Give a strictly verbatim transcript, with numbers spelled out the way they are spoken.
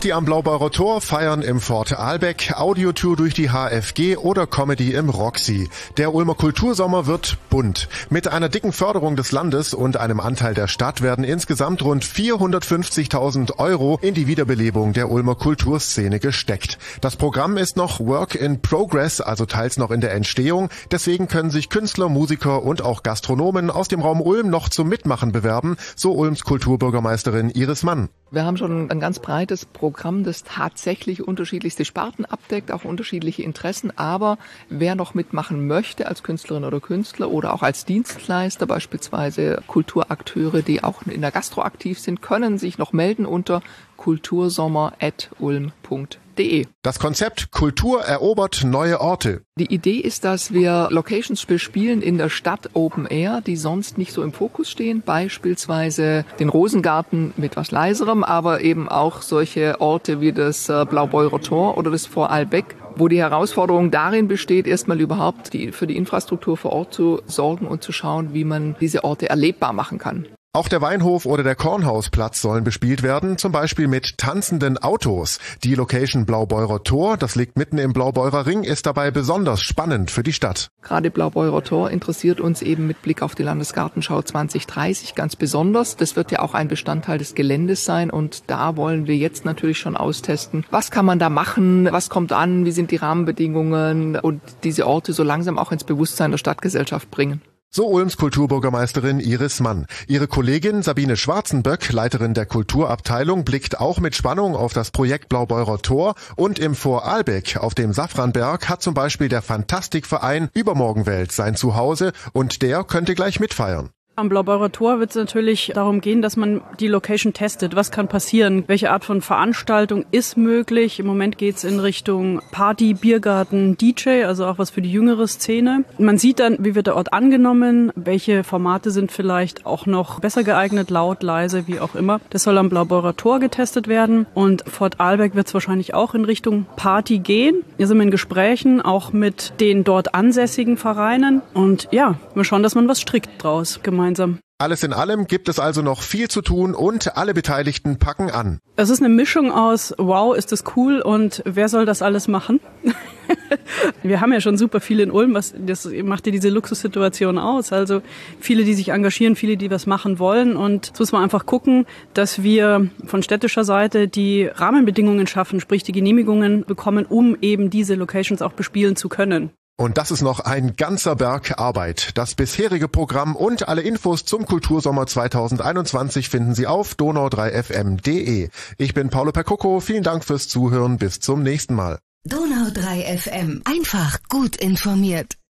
Party am Blaubeurer Tor, Feiern im Fort Ahlbeck, Audiotour durch die H F G oder Comedy im Roxy. Der Ulmer Kultursommer wird bunt. Mit einer dicken Förderung des Landes und einem Anteil der Stadt werden insgesamt rund vierhundertfünfzigtausend Euro in die Wiederbelebung der Ulmer Kulturszene gesteckt. Das Programm ist noch Work in Progress, also teils noch in der Entstehung. Deswegen können sich Künstler, Musiker und auch Gastronomen aus dem Raum Ulm noch zum Mitmachen bewerben, so Ulms Kulturbürgermeisterin Iris Mann. Wir haben schon ein ganz breites Programm, das tatsächlich unterschiedlichste Sparten abdeckt, auch unterschiedliche Interessen. Aber wer noch mitmachen möchte als Künstlerin oder Künstler oder auch als Dienstleister, beispielsweise Kulturakteure, die auch in der Gastro aktiv sind, können sich noch melden unter kultursommer at ulm punkt de. Das Konzept Kultur erobert neue Orte. Die Idee ist, dass wir Locations bespielen in der Stadt Open Air, die sonst nicht so im Fokus stehen. Beispielsweise den Rosengarten mit was leiserem, aber eben auch solche Orte wie das Blaubeurer Tor oder das Vorarlbeck, wo die Herausforderung darin besteht, erstmal überhaupt die, für die Infrastruktur vor Ort zu sorgen und zu schauen, wie man diese Orte erlebbar machen kann. Auch der Weinhof oder der Kornhausplatz sollen bespielt werden, zum Beispiel mit tanzenden Autos. Die Location Blaubeurer Tor, das liegt mitten im Blaubeurer Ring, ist dabei besonders spannend für die Stadt. Gerade Blaubeurer Tor interessiert uns eben mit Blick auf die Landesgartenschau zwanzig dreißig ganz besonders. Das wird ja auch ein Bestandteil des Geländes sein und da wollen wir jetzt natürlich schon austesten, was kann man da machen, was kommt an, wie sind die Rahmenbedingungen und diese Orte so langsam auch ins Bewusstsein der Stadtgesellschaft bringen. So Ulms Kulturbürgermeisterin Iris Mann. Ihre Kollegin Sabine Schwarzenböck, Leiterin der Kulturabteilung, blickt auch mit Spannung auf das Projekt Blaubeurer Tor und im Vorarlbeck auf dem Safranberg hat zum Beispiel der Fantastikverein Übermorgenwelt sein Zuhause und der könnte gleich mitfeiern. Am Blaubeurer Tor wird es natürlich darum gehen, dass man die Location testet. Was kann passieren? Welche Art von Veranstaltung ist möglich? Im Moment geht es in Richtung Party, Biergarten, D J, also auch was für die jüngere Szene. Man sieht dann, wie wird der Ort angenommen, welche Formate sind vielleicht auch noch besser geeignet, laut, leise, wie auch immer. Das soll am Blaubeurer Tor getestet werden und Fort Ahlbeck wird es wahrscheinlich auch in Richtung Party gehen. Wir sind in Gesprächen, auch mit den dort ansässigen Vereinen und ja, wir schauen, dass man was strickt draus gemeinsam. Alles in allem gibt es also noch viel zu tun und alle Beteiligten packen an. Es ist eine Mischung aus, wow, ist das cool und wer soll das alles machen? Wir haben ja schon super viele in Ulm, was, das macht ja diese Luxussituation aus. Also viele, die sich engagieren, viele, die was machen wollen und jetzt muss man einfach gucken, dass wir von städtischer Seite die Rahmenbedingungen schaffen, sprich die Genehmigungen bekommen, um eben diese Locations auch bespielen zu können. Und das ist noch ein ganzer Berg Arbeit. Das bisherige Programm und alle Infos zum Kultursommer zweitausendeinundzwanzig finden Sie auf donau drei f m punkt de. Ich bin Paolo Percocco, vielen Dank fürs Zuhören, bis zum nächsten Mal. Donau drei F M, einfach gut informiert.